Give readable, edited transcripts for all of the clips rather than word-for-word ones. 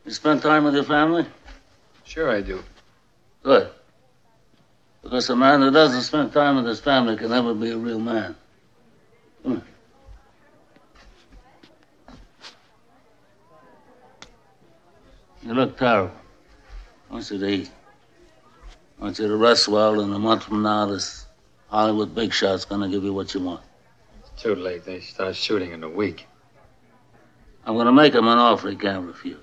You spend time with your family? Sure I do. Good. Because a man who doesn't spend time with his family can never be a real man. Come here. You look terrible. I want you to eat. I want you to rest well, and a month from now, this Hollywood big shot's gonna give you what you want. It's too late. They start shooting in a week. I'm gonna make him an offer he can't refuse.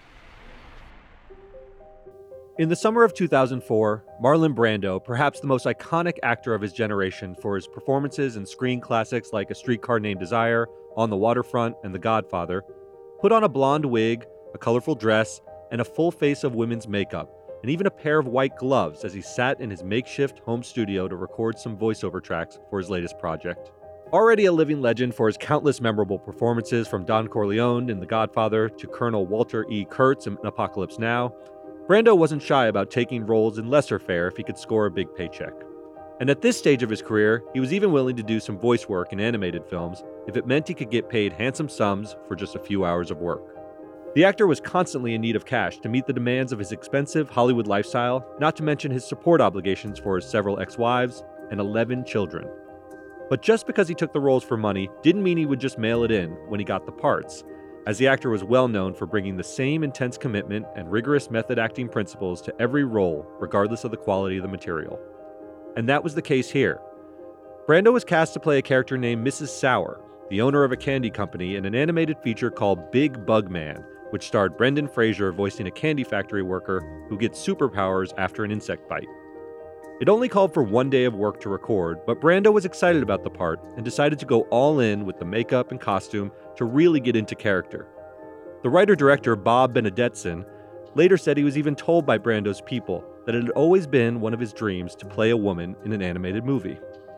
In the summer of 2004, Marlon Brando, perhaps the most iconic actor of his generation for his performances in screen classics like A Streetcar Named Desire, On the Waterfront, and The Godfather, put on a blonde wig, a colorful dress, and a full face of women's makeup, and even a pair of white gloves as he sat in his makeshift home studio to record some voiceover tracks for his latest project. Already a living legend for his countless memorable performances from Don Corleone in The Godfather to Colonel Walter E. Kurtz in Apocalypse Now, Brando wasn't shy about taking roles in lesser fare if he could score a big paycheck. And at this stage of his career, he was even willing to do some voice work in animated films if it meant he could get paid handsome sums for just a few hours of work. The actor was constantly in need of cash to meet the demands of his expensive Hollywood lifestyle, not to mention his support obligations for his several ex-wives and 11 children. But just because he took the roles for money didn't mean he would just mail it in when he got the parts, as the actor was well known for bringing the same intense commitment and rigorous method acting principles to every role, regardless of the quality of the material. And that was the case here. Brando was cast to play a character named Mrs. Sour, the owner of a candy company, in an animated feature called Big Bug Man, which starred Brendan Fraser voicing a candy factory worker who gets superpowers after an insect bite. It only called for 1 day of work to record, but Brando was excited about the part and decided to go all in with the makeup and costume to really get into character. The writer-director Bob Benedetson later said he was even told by Brando's people that it had always been one of his dreams to play a woman in an animated movie.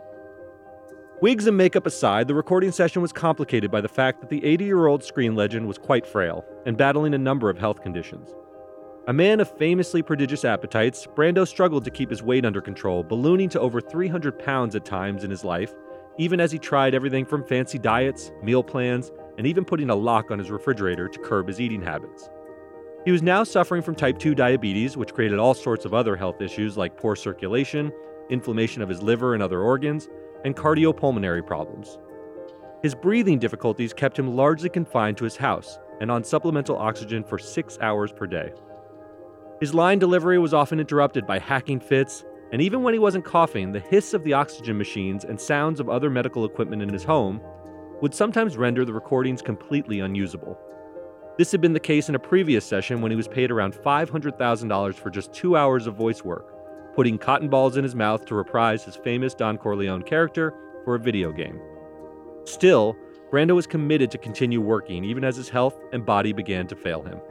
Wigs and makeup aside, the recording session was complicated by the fact that the 80-year-old screen legend was quite frail and battling a number of health conditions. A man of famously prodigious appetites, Brando struggled to keep his weight under control, ballooning to over 300 pounds at times in his life, even as he tried everything from fancy diets, meal plans, and even putting a lock on his refrigerator to curb his eating habits. He was now suffering from type 2 diabetes, which created all sorts of other health issues like poor circulation, inflammation of his liver and other organs, and cardiopulmonary problems. His breathing difficulties kept him largely confined to his house and on supplemental oxygen for 6 hours per day. His line delivery was often interrupted by hacking fits, and even when he wasn't coughing, the hiss of the oxygen machines and sounds of other medical equipment in his home would sometimes render the recordings completely unusable. This had been the case in a previous session when he was paid around $500,000 for just 2 hours of voice work, putting cotton balls in his mouth to reprise his famous Don Corleone character for a video game. Still, Brando was committed to continue working even as his health and body began to fail him.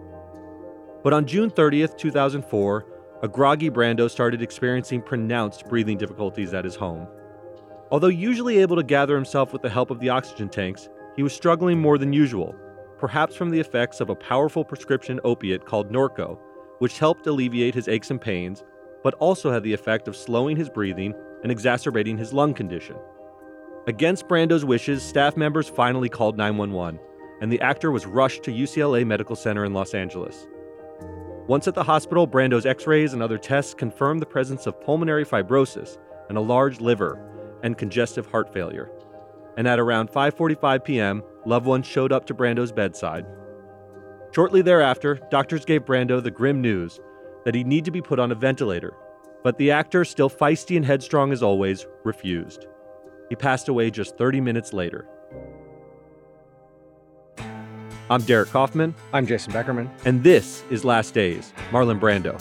But on June 30th, 2004, a groggy Brando started experiencing pronounced breathing difficulties at his home. Although usually able to gather himself with the help of the oxygen tanks, he was struggling more than usual, perhaps from the effects of a powerful prescription opiate called Norco, which helped alleviate his aches and pains, but also had the effect of slowing his breathing and exacerbating his lung condition. Against Brando's wishes, staff members finally called 911, and the actor was rushed to UCLA Medical Center in Los Angeles. Once at the hospital, Brando's x-rays and other tests confirmed the presence of pulmonary fibrosis and a large liver and congestive heart failure. And at around 5:45 p.m., loved ones showed up to Brando's bedside. Shortly thereafter, doctors gave Brando the grim news that he'd need to be put on a ventilator, but the actor, still feisty and headstrong as always, refused. He passed away just 30 minutes later. I'm Derek Kaufman. I'm Jason Beckerman. And this is Last Days, Marlon Brando.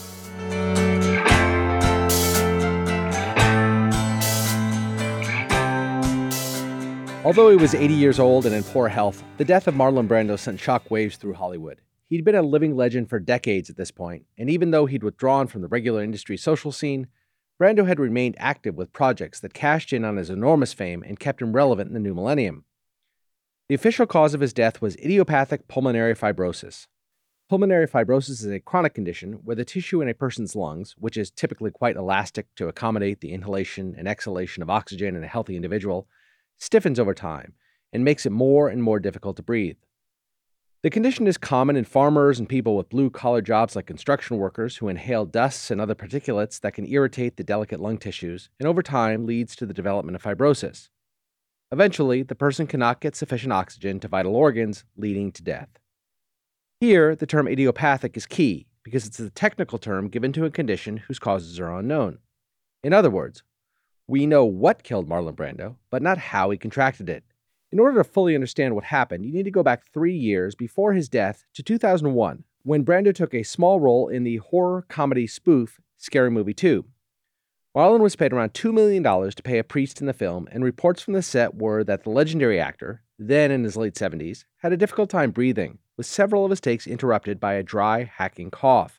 Although he was 80 years old and in poor health, the death of Marlon Brando sent shockwaves through Hollywood. He'd been a living legend for decades at this point, and even though he'd withdrawn from the regular industry social scene, Brando had remained active with projects that cashed in on his enormous fame and kept him relevant in the new millennium. The official cause of his death was idiopathic pulmonary fibrosis. Pulmonary fibrosis is a chronic condition where the tissue in a person's lungs, which is typically quite elastic to accommodate the inhalation and exhalation of oxygen in a healthy individual, stiffens over time and makes it more and more difficult to breathe. The condition is common in farmers and people with blue-collar jobs like construction workers who inhale dusts and other particulates that can irritate the delicate lung tissues and over time leads to the development of fibrosis. Eventually, the person cannot get sufficient oxygen to vital organs, leading to death. Here, the term idiopathic is key because it's a technical term given to a condition whose causes are unknown. In other words, we know what killed Marlon Brando, but not how he contracted it. In order to fully understand what happened, you need to go back 3 years before his death to 2001, when Brando took a small role in the horror comedy spoof Scary Movie 2. Marlon was paid around $2 million to play a priest in the film, and reports from the set were that the legendary actor, then in his late 70s, had a difficult time breathing, with several of his takes interrupted by a dry, hacking cough.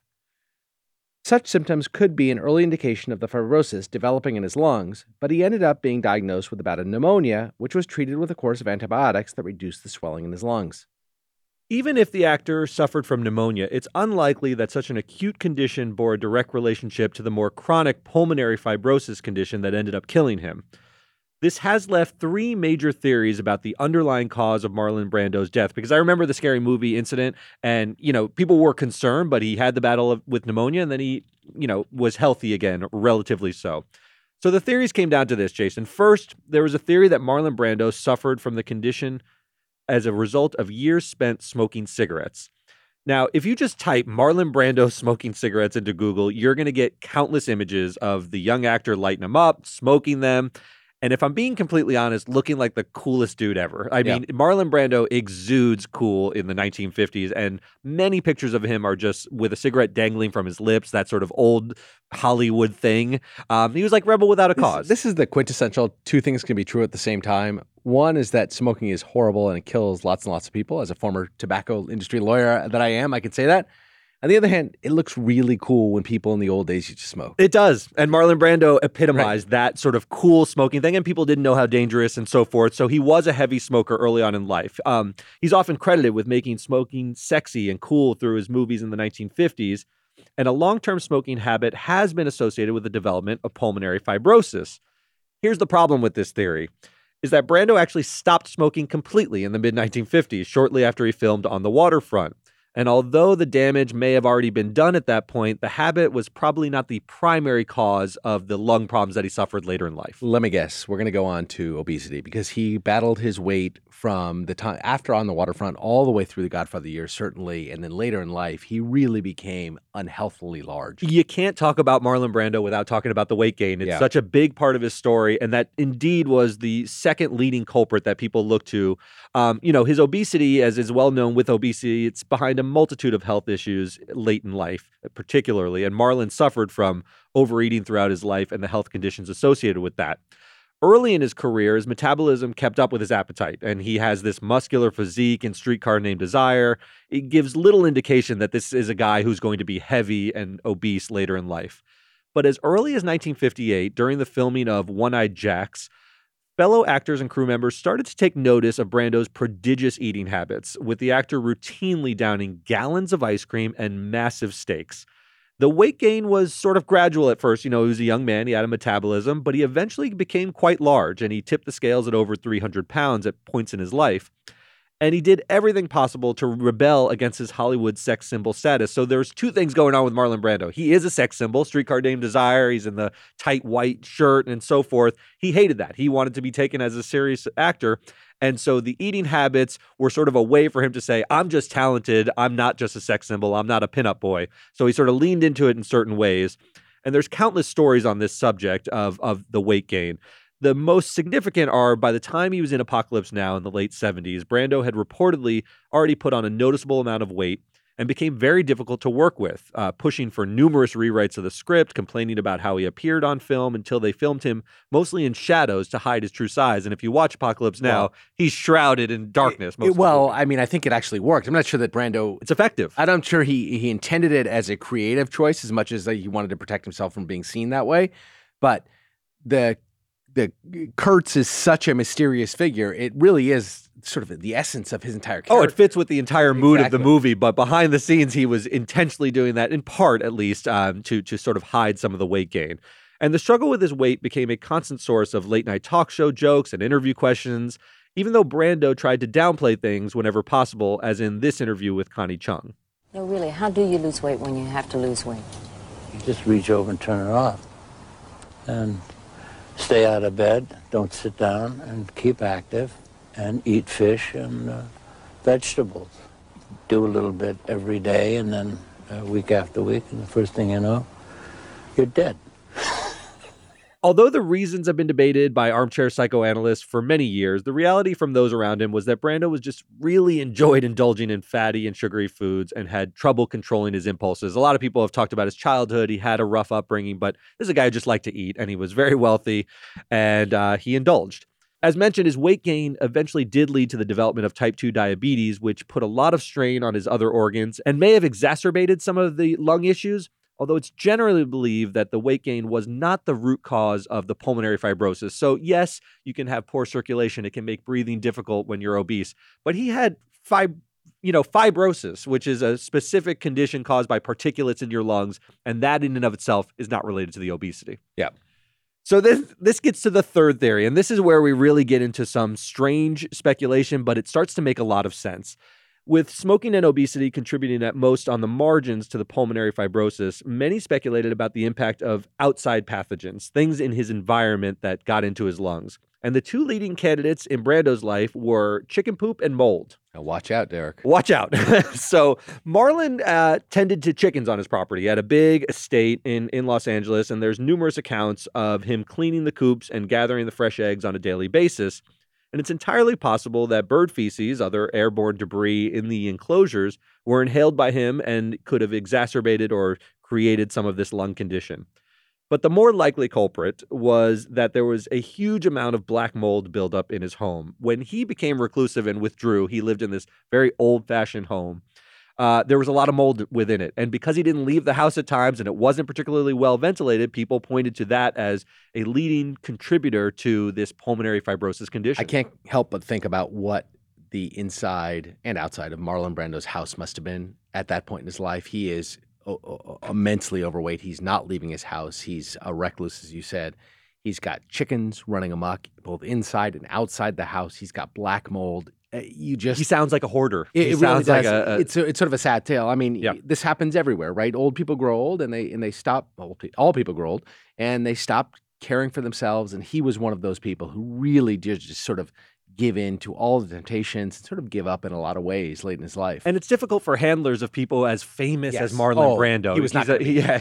Such symptoms could be an early indication of the fibrosis developing in his lungs, but he ended up being diagnosed with a bout of pneumonia, which was treated with a course of antibiotics that reduced the swelling in his lungs. Even if the actor suffered from pneumonia, it's unlikely that such an acute condition bore a direct relationship to the more chronic pulmonary fibrosis condition that ended up killing him. This has left 3 major theories about the underlying cause of Marlon Brando's death, because I remember the Scary Movie incident and, people were concerned, but he had the battle with pneumonia and then he, was healthy again, relatively so. So the theories came down to this, Jason. First, there was a theory that Marlon Brando suffered from the condition as a result of years spent smoking cigarettes. Now, if you just type Marlon Brando smoking cigarettes into Google, you're going to get countless images of the young actor lighting them up, smoking them. And if I'm being completely honest, looking like the coolest dude ever. I mean, Marlon Brando exudes cool in the 1950s, and many pictures of him are just with a cigarette dangling from his lips, that sort of old Hollywood thing. He was like Rebel Without a Cause. This is the quintessential 2 things can be true at the same time. One is that smoking is horrible and it kills lots and lots of people. As a former tobacco industry lawyer that I am, I can say that. On the other hand, it looks really cool when people in the old days used to smoke. It does. And Marlon Brando epitomized that sort of cool smoking thing, and people didn't know how dangerous and so forth. So he was a heavy smoker early on in life. He's often credited with making smoking sexy and cool through his movies in the 1950s. And a long-term smoking habit has been associated with the development of pulmonary fibrosis. Here's the problem with this theory, is that Brando actually stopped smoking completely in the mid-1950s, shortly after he filmed On the Waterfront. And although the damage may have already been done at that point, the habit was probably not the primary cause of the lung problems that he suffered later in life. Let me guess. We're going to go on to obesity because he battled his weight from the time after On the Waterfront all the way through The Godfather years, certainly. And then later in life, he really became unhealthily large. You can't talk about Marlon Brando without talking about the weight gain. It's such a big part of his story. And that indeed was the second leading culprit that people look to. His obesity, as is well known with obesity, it's behind a multitude of health issues late in life, particularly, and Marlon suffered from overeating throughout his life and the health conditions associated with that. Early in his career, his metabolism kept up with his appetite, and he has this muscular physique in Streetcar Named Desire. It gives little indication that this is a guy who's going to be heavy and obese later in life. But as early as 1958, during the filming of One-Eyed Jacks, fellow actors and crew members started to take notice of Brando's prodigious eating habits, with the actor routinely downing gallons of ice cream and massive steaks. The weight gain was sort of gradual at first. He was a young man, he had a metabolism, but he eventually became quite large, and he tipped the scales at over 300 pounds at points in his life. And he did everything possible to rebel against his Hollywood sex symbol status. So there's 2 things going on with Marlon Brando. He is a sex symbol, Streetcar Named Desire. He's in the tight white shirt and so forth. He hated that. He wanted to be taken as a serious actor. And so the eating habits were sort of a way for him to say, I'm just talented. I'm not just a sex symbol. I'm not a pinup boy. So he sort of leaned into it in certain ways. And there's countless stories on this subject of the weight gain. The most significant are, by the time he was in Apocalypse Now in the late 70s, Brando had reportedly already put on a noticeable amount of weight and became very difficult to work with, pushing for numerous rewrites of the script, complaining about how he appeared on film until they filmed him mostly in shadows to hide his true size. And if you watch Apocalypse Now, he's shrouded in darkness. I think it actually worked. I'm not sure that Brando... It's effective. I'm not sure he intended it as a creative choice as much as he wanted to protect himself from being seen that way. But the Kurtz is such a mysterious figure. It really is sort of the essence of his entire character. Oh, it fits with the entire mood of the movie, but behind the scenes, he was intentionally doing that, in part at least, to sort of hide some of the weight gain. And the struggle with his weight became a constant source of late-night talk show jokes and interview questions. even though Brando tried to downplay things whenever possible, as in this interview with Connie Chung. No, really, how do you lose weight when you have to lose weight? You just reach over and turn it off. And stay out of bed, don't sit down, and keep active, and eat fish and vegetables. Do a little bit every day, and then week after week, and the first thing you know, you're dead. Although the reasons have been debated by armchair psychoanalysts for many years, the reality from those around him was that Brando was just really enjoyed indulging in fatty and sugary foods and had trouble controlling his impulses. A lot of people have talked about his childhood. He had a rough upbringing, but this is a guy who just liked to eat, and he was very wealthy, and he indulged. As mentioned, his weight gain eventually did lead to the development of type 2 diabetes, which put a lot of strain on his other organs and may have exacerbated some of the lung issues. Although it's generally believed that the weight gain was not the root cause of the pulmonary fibrosis. So yes, you can have poor circulation. It can make breathing difficult when you're obese. But he had fibrosis, which is a specific condition caused by particulates in your lungs. And that in and of itself is not related to the obesity. Yeah. So this gets to the third theory. And this is where we really get into some strange speculation, but it starts to make a lot of sense. With smoking and obesity contributing at most on the margins to the pulmonary fibrosis, many speculated about the impact of outside pathogens, things in his environment that got into his lungs. And the two leading candidates in Brando's life were chicken poop and mold. Now watch out, Derek. Watch out. So Marlon tended to chickens on his property. He had a big estate in Los Angeles, and there's numerous accounts of him cleaning the coops and gathering the fresh eggs on a daily basis. And it's entirely possible that bird feces, other airborne debris in the enclosures, were inhaled by him and could have exacerbated or created some of this lung condition. But the more likely culprit was that there was a huge amount of black mold buildup in his home. When he became reclusive and withdrew, he lived in this very old-fashioned home. There was a lot of mold within it. And because he didn't leave the house at times and it wasn't particularly well ventilated, people pointed to that as a leading contributor to this pulmonary fibrosis condition. I can't help but think about what the inside and outside of Marlon Brando's house must have been at that point in his life. He is immensely overweight. He's not leaving his house. He's a recluse, as you said. He's got chickens running amok both inside and outside the house. He's got black mold. He sounds like a hoarder. It sounds really like does. It's sort of a sad tale. I mean, This happens everywhere, right? Old people grow old, and they stop. All people grow old, and they stop caring for themselves. And he was one of those people who really did just sort of give in to all the temptations and sort of give up in a lot of ways late in his life. And it's difficult for handlers of people as famous as Marlon Brando. He was not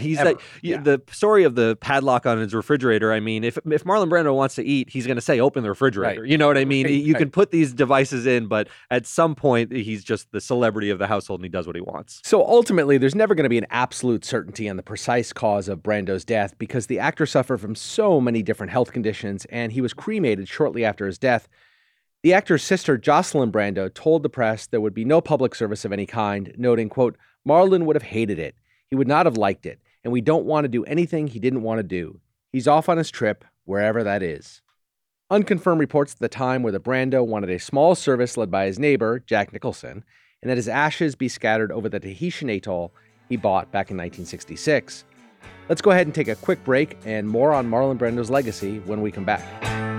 the story of the padlock on his refrigerator. I mean, if Marlon Brando wants to eat, he's going to say, open the refrigerator. Right. You know what I mean? You can put these devices in, but at some point, he's just the celebrity of the household and he does what he wants. So ultimately, there's never going to be an absolute certainty on the precise cause of Brando's death because the actor suffered from so many different health conditions and he was cremated shortly after his death. The actor's sister, Jocelyn Brando, told the press there would be no public service of any kind, noting, quote, Marlon would have hated it. He would not have liked it, and we don't want to do anything he didn't want to do. He's off on his trip, wherever that is. Unconfirmed reports at the time were that Brando wanted a small service led by his neighbor, Jack Nicholson, and that his ashes be scattered over the Tahitian atoll he bought back in 1966. Let's go ahead and take a quick break and more on Marlon Brando's legacy when we come back.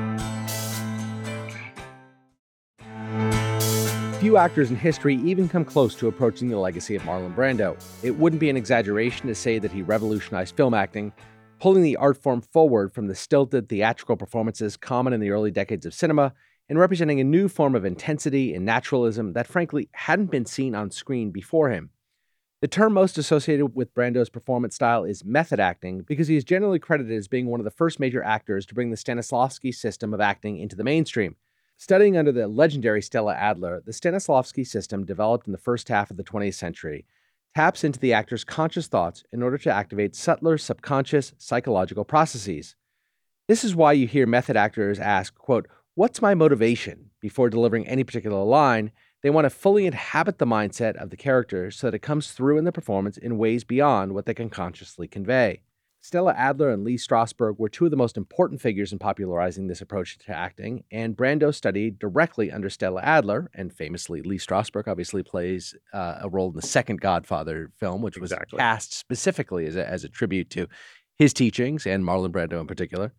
Few actors in history even come close to approaching the legacy of Marlon Brando. It wouldn't be an exaggeration to say that he revolutionized film acting, pulling the art form forward from the stilted theatrical performances common in the early decades of cinema and representing a new form of intensity and naturalism that frankly hadn't been seen on screen before him. The term most associated with Brando's performance style is method acting because he is generally credited as being one of the first major actors to bring the Stanislavski system of acting into the mainstream. Studying under the legendary Stella Adler, the Stanislavski system, developed in the first half of the 20th century, taps into the actor's conscious thoughts in order to activate subtler subconscious psychological processes. This is why you hear method actors ask, quote, what's my motivation? Before delivering any particular line, they want to fully inhabit the mindset of the character so that it comes through in the performance in ways beyond what they can consciously convey. Stella Adler and Lee Strasberg were two of the most important figures in popularizing this approach to acting, and Brando studied directly under Stella Adler, and famously Lee Strasberg obviously plays a role in the second Godfather film, which was cast specifically as a tribute to his teachings and Marlon Brando in particular.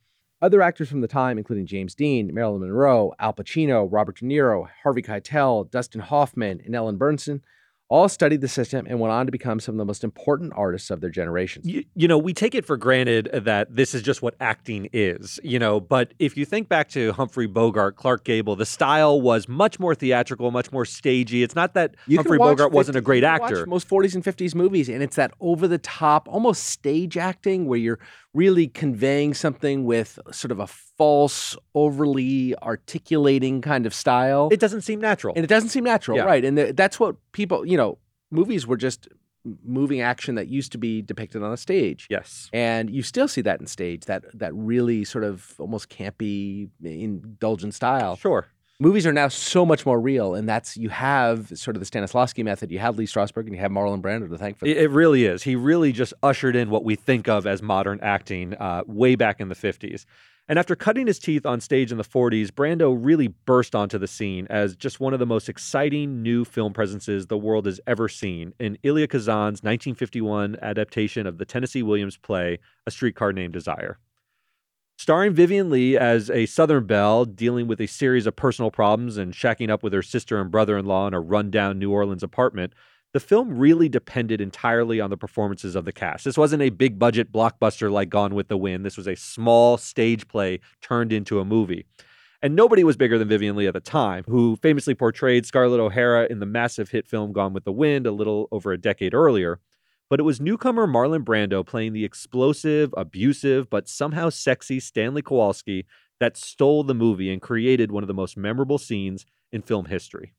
Other actors from the time, including James Dean, Marilyn Monroe, Al Pacino, Robert De Niro, Harvey Keitel, Dustin Hoffman, and Ellen Bernstein, all studied the system and went on to become some of the most important artists of their generations. We take it for granted that this is just what acting is, but if you think back to Humphrey Bogart, Clark Gable, the style was much more theatrical, much more stagey. It's not that Humphrey Bogart wasn't a great actor. Watch most 40s and 50s movies, and it's that over-the-top, almost stage acting where you're really conveying something with sort of a false, overly articulating kind of style. It doesn't seem natural. And it doesn't seem natural, Yeah. right? And that's what people, movies were just moving action that used to be depicted on a stage. Yes. And you still see that in stage, that really sort of almost campy, indulgent style. Sure. Movies are now so much more real, and you have sort of the Stanislavski method, you have Lee Strasberg, and you have Marlon Brando to thank for that. It really is. He really just ushered in what we think of as modern acting way back in the 50s. And after cutting his teeth on stage in the 40s, Brando really burst onto the scene as just one of the most exciting new film presences the world has ever seen in Elia Kazan's 1951 adaptation of the Tennessee Williams play, A Streetcar Named Desire. Starring Vivien Leigh as a Southern belle dealing with a series of personal problems and shacking up with her sister and brother-in-law in a rundown New Orleans apartment, the film really depended entirely on the performances of the cast. This wasn't a big-budget blockbuster like Gone with the Wind. This was a small stage play turned into a movie. And nobody was bigger than Vivien Leigh at the time, who famously portrayed Scarlett O'Hara in the massive hit film Gone with the Wind a little over a decade earlier. But it was newcomer Marlon Brando playing the explosive, abusive, but somehow sexy Stanley Kowalski that stole the movie and created one of the most memorable scenes in film history.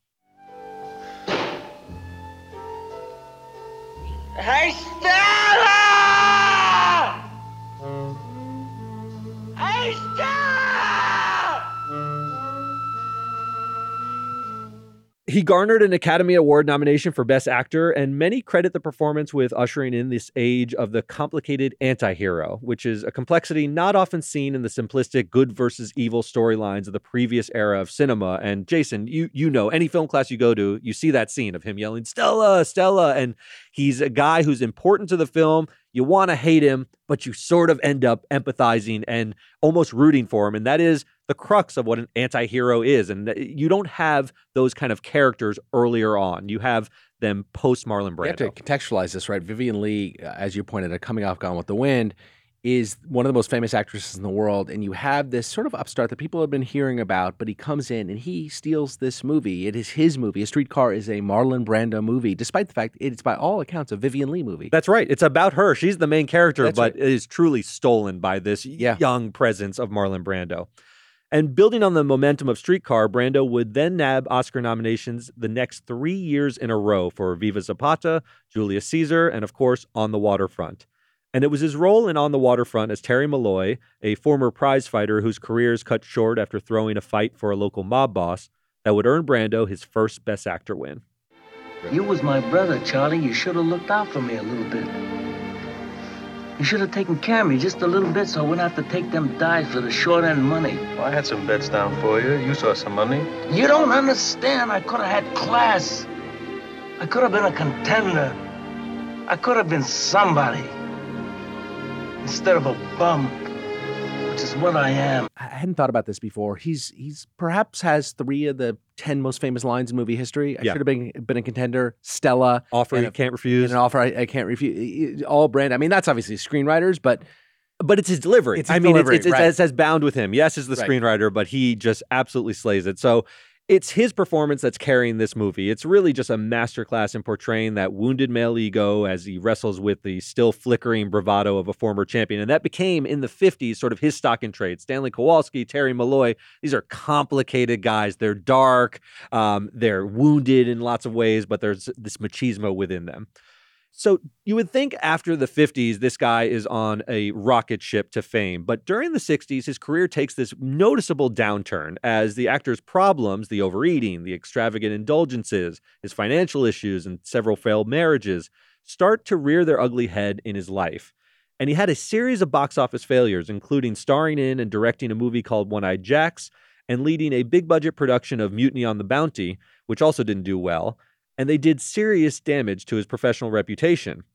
Hey, Stella! Hey, Stella! He garnered an Academy Award nomination for Best Actor, and many credit the performance with ushering in this age of the complicated anti-hero, which is a complexity not often seen in the simplistic good versus evil storylines of the previous era of cinema. And Jason, you know, any film class you go to, you see that scene of him yelling, "Stella, Stella," and he's a guy who's important to the film. You want to hate him, but you sort of end up empathizing and almost rooting for him. And that is the crux of what an anti-hero is. And you don't have those kind of characters earlier on. You have them post Marlon Brando. You have to contextualize this, right? Vivien Leigh, as you pointed out, coming off Gone with the Wind, is one of the most famous actresses in the world. And you have this sort of upstart that people have been hearing about, but he comes in and he steals this movie. It is his movie. A Streetcar is a Marlon Brando movie, despite the fact it's by all accounts a Vivien Leigh movie. That's right. It's about her. She's the main character, That's but right. it is truly stolen by this young presence of Marlon Brando. And building on the momentum of Streetcar, Brando would then nab Oscar nominations the next 3 years in a row for Viva Zapata, Julius Caesar, and of course, On the Waterfront. And it was his role in On the Waterfront as Terry Malloy, a former prize fighter whose career is cut short after throwing a fight for a local mob boss, that would earn Brando his first Best Actor win. You was my brother, Charlie. You should have looked out for me a little bit. You should have taken care of me just a little bit so I wouldn't have to take them dives for the short end money. Well, I had some bets down for you. You saw some money. You don't understand. I could have had class. I could have been a contender. I could have been somebody. Instead of a bum, which is what I am. I hadn't thought about this before. He's perhaps has 3 of the 10 most famous lines in movie history. I should have been a contender. Stella. Offer you can't refuse. And an offer I can't refuse. All Brando. I mean, that's obviously screenwriters, but it's his delivery. It's his delivery, right. It says bound with him. Yes, as the screenwriter, but he just absolutely slays it. So it's his performance that's carrying this movie. It's really just a masterclass in portraying that wounded male ego as he wrestles with the still flickering bravado of a former champion. And that became, in the 50s, sort of his stock in trade. Stanley Kowalski, Terry Malloy, these are complicated guys. They're dark. They're wounded in lots of ways, but there's this machismo within them. So you would think after the 50s, this guy is on a rocket ship to fame. But during the 60s, his career takes this noticeable downturn as the actor's problems, the overeating, the extravagant indulgences, his financial issues, and several failed marriages start to rear their ugly head in his life. And he had a series of box office failures, including starring in and directing a movie called One-Eyed Jacks and leading a big-budget production of Mutiny on the Bounty, which also didn't do well. And they did serious damage to his professional reputation.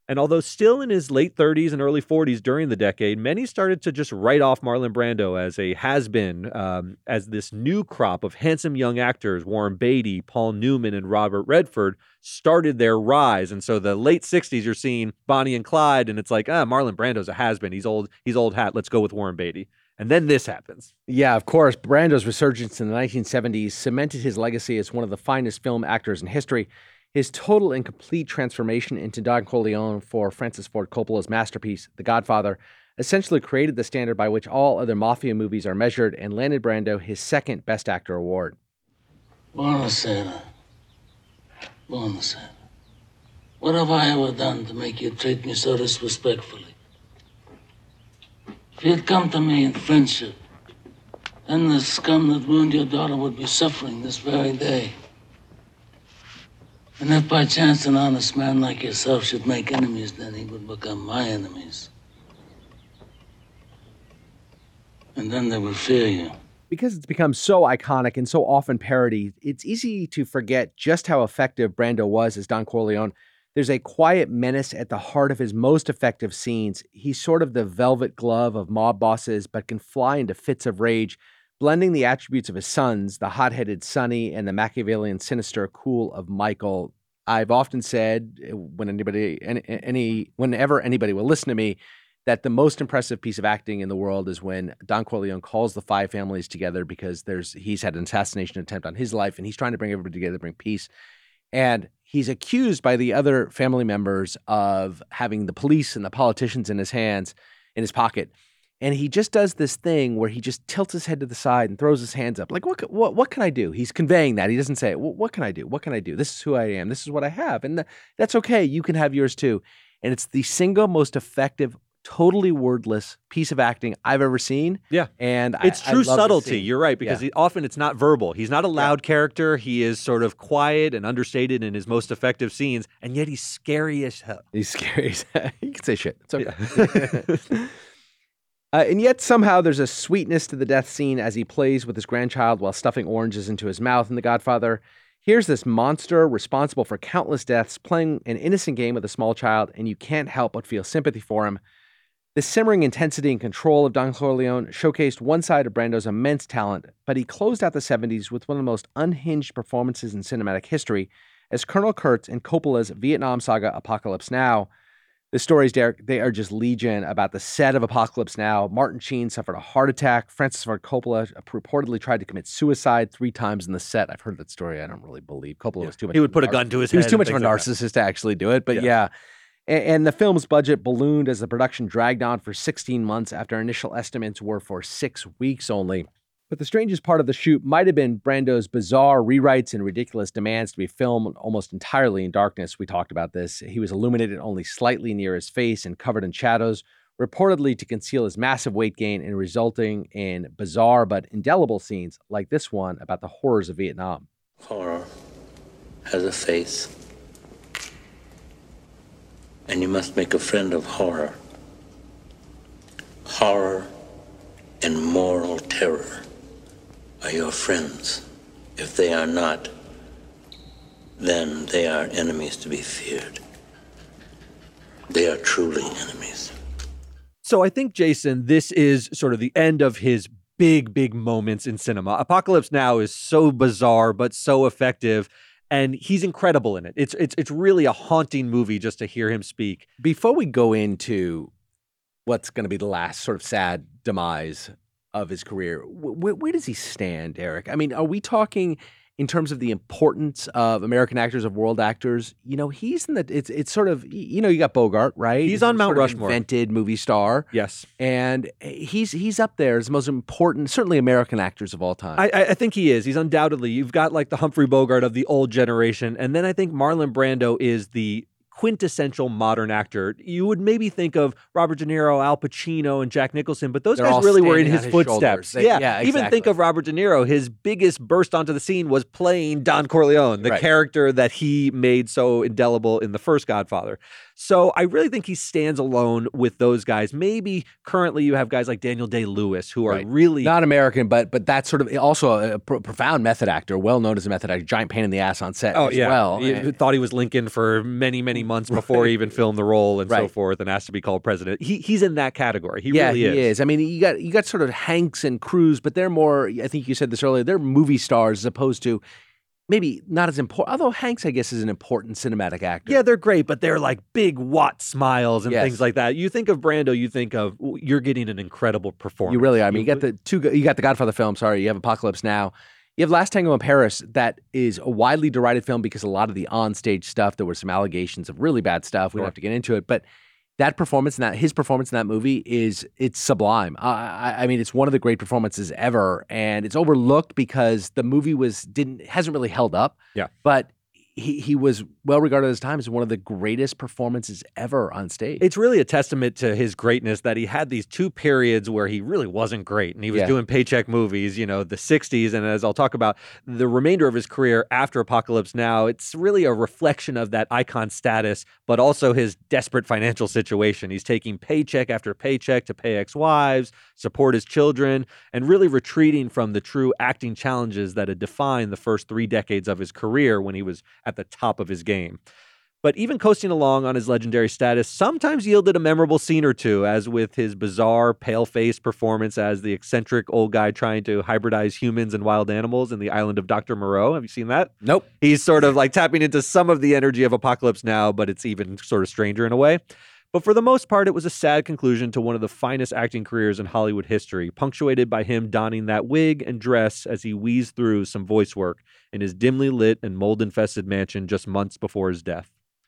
And although still in his late 30s and early 40s during the decade, many started to just write off Marlon Brando as a has-been, as this new crop of handsome young actors, Warren Beatty, Paul Newman, and Robert Redford, started their rise. And so the late 60s, you're seeing Bonnie and Clyde, and it's like, Marlon Brando's a has-been. He's old hat. Let's go with Warren Beatty. And then this happens. Yeah, of course. Brando's resurgence in the 1970s cemented his legacy as one of the finest film actors in history. His total and complete transformation into Don Corleone for Francis Ford Coppola's masterpiece, The Godfather, essentially created the standard by which all other mafia movies are measured and landed Brando his second Best Actor award. Buonasera. Buonasera. What have I ever done to make you treat me so disrespectfully? If you'd come to me in friendship, then the scum that ruined your daughter would be suffering this very day. And if by chance an honest man like yourself should make enemies, then he would become my enemies. And then they would fear you. Because it's become so iconic and so often parodied, it's easy to forget just how effective Brando was as Don Corleone. There's a quiet menace at the heart of his most effective scenes. He's sort of the velvet glove of mob bosses, but can fly into fits of rage, blending the attributes of his sons, the hot-headed Sonny and the Machiavellian sinister cool of Michael. I've often said, whenever anybody will listen to me, that the most impressive piece of acting in the world is when Don Corleone calls the five families together because he's had an assassination attempt on his life, and he's trying to bring everybody together to bring peace. And he's accused by the other family members of having the police and the politicians in his pocket. And he just does this thing where he just tilts his head to the side and throws his hands up. Like, what can I do? He's conveying that. He doesn't say, what can I do? What can I do? This is who I am. This is what I have. And that's okay. You can have yours too. And it's the single most effective, totally wordless piece of acting I've ever seen. Yeah. And it's I true love subtlety. You're right. Because often it's not verbal. He's not a loud character. He is sort of quiet and understated in his most effective scenes. And yet he's scary as hell. He's scary. You can say shit. It's okay. Yeah. And yet somehow there's a sweetness to the death scene as he plays with his grandchild while stuffing oranges into his mouth in The Godfather. Here's this monster responsible for countless deaths playing an innocent game with a small child, and you can't help but feel sympathy for him. The simmering intensity and control of Don Corleone showcased one side of Brando's immense talent, but he closed out the 70s with one of the most unhinged performances in cinematic history as Colonel Kurtz in Coppola's Vietnam saga Apocalypse Now. The stories, Derek, they are just legion about the set of Apocalypse Now. Martin Sheen suffered a heart attack. Francis Ford Coppola reportedly tried to commit suicide 3 times in the set. I've heard that story. I don't really believe Coppola was too much. He would put a gun to his head. He was too much of a narcissist to actually do it. But yeah. And the film's budget ballooned as the production dragged on for 16 months after initial estimates were for 6 weeks only. But the strangest part of the shoot might have been Brando's bizarre rewrites and ridiculous demands to be filmed almost entirely in darkness. We talked about this. He was illuminated only slightly near his face and covered in shadows, reportedly to conceal his massive weight gain and resulting in bizarre but indelible scenes like this one about the horrors of Vietnam. Horror has a face, and you must make a friend of horror. Horror and moral terror are your friends. If they are not, then they are enemies to be feared. They are truly enemies. So I think, Jason, this is sort of the end of his big moments in cinema. Apocalypse Now is so bizarre, but so effective. And he's incredible in it. It's really a haunting movie just to hear him speak. Before we go into what's going to be the last sort of sad demise of his career, where does he stand, Eric? I mean, are we talking in terms of the importance of American actors, of world actors? You know, he's in the, it's sort of, you know, you got Bogart, right? He's on Mount Rushmore. Invented movie star. Yes. And he's up there as the most important, certainly American actors of all time. I think he is. He's undoubtedly, you've got like the Humphrey Bogart of the old generation. And then I think Marlon Brando is the quintessential modern actor. You would maybe think of Robert De Niro, Al Pacino, and Jack Nicholson, but those guys really were in his footsteps. Exactly. Even think of Robert De Niro. His biggest burst onto the scene was playing Don Corleone, the character that he made so indelible in the first Godfather. So I really think he stands alone with those guys. Maybe currently you have guys like Daniel Day-Lewis who are really not American, but that's sort of also a profound method actor, well known as a method actor, giant pain in the ass on set as well. He thought he was Lincoln for many 20 months before he even filmed the role and so Right. forth and asked to be called president. He's in that category. He Yeah, really he is. I mean, you got sort of Hanks and Cruise, but they're more, I think you said this earlier, they're movie stars as opposed to maybe not as important, although Hanks, I guess, is an important cinematic actor. Yeah, they're great, but they're like big Watt smiles and Yes. things like that. You think of Brando, you think of you're getting an incredible performance. You really are. I mean, you got the Godfather film, sorry, you have Apocalypse Now. You have Last Tango in Paris, that is a widely derided film because a lot of the onstage stuff, there were some allegations of really bad stuff. We don't have to get into it, but that performance and his performance in that movie it's sublime. I mean, it's one of the great performances ever, and it's overlooked because the movie hasn't really held up. Yeah. But he was well regarded at his time as one of the greatest performances ever on stage. It's really a testament to his greatness that he had these two periods where he really wasn't great. And he was doing paycheck movies, the 60s. And as I'll talk about the remainder of his career after Apocalypse Now, it's really a reflection of that icon status, but also his desperate financial situation. He's taking paycheck after paycheck to pay ex-wives, support his children, and really retreating from the true acting challenges that had defined the first 3 decades of his career when he was at the top of his game. But even coasting along on his legendary status sometimes yielded a memorable scene or two, as with his bizarre, pale-faced performance as the eccentric old guy trying to hybridize humans and wild animals in The Island of Dr. Moreau. Have you seen that? Nope. He's sort of like tapping into some of the energy of Apocalypse Now, but it's even sort of stranger in a way. But for the most part, it was a sad conclusion to one of the finest acting careers in Hollywood history, punctuated by him donning that wig and dress as he wheezed through some voice work in his dimly lit and mold-infested mansion just months before his death.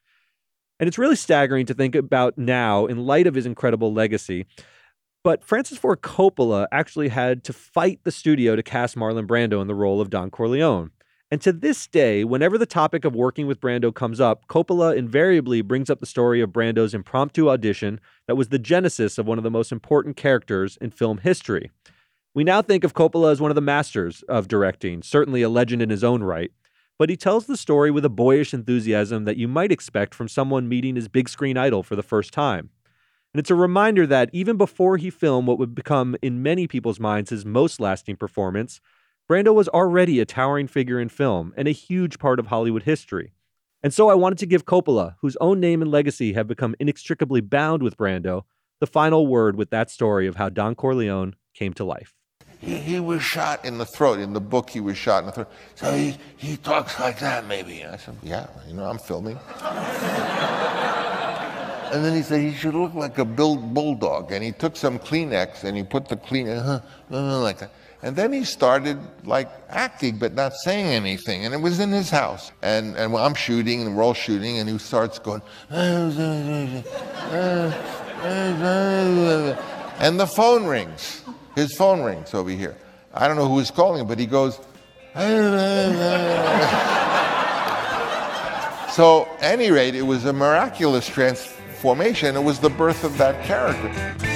And it's really staggering to think about now in light of his incredible legacy. But Francis Ford Coppola actually had to fight the studio to cast Marlon Brando in the role of Don Corleone. And to this day, whenever the topic of working with Brando comes up, Coppola invariably brings up the story of Brando's impromptu audition that was the genesis of one of the most important characters in film history. We now think of Coppola as one of the masters of directing, certainly a legend in his own right. But he tells the story with a boyish enthusiasm that you might expect from someone meeting his big screen idol for the first time. And it's a reminder that even before he filmed what would become, in many people's minds, his most lasting performance, Brando was already a towering figure in film and a huge part of Hollywood history. And so I wanted to give Coppola, whose own name and legacy have become inextricably bound with Brando, the final word with that story of how Don Corleone came to life. He was shot in the throat. In the book, he was shot in the throat. So he talks like that, maybe. I said, yeah, I'm filming. And then he said he should look like a bulldog. And he took some Kleenex and he put the Kleenex like that. And then he started like acting, but not saying anything. And it was in his house. And I'm shooting, and we're all shooting, and he starts going, and the phone rings. His phone rings over here. I don't know who is calling him, but he goes, so, at any rate, it was a miraculous transformation. It was the birth of that character.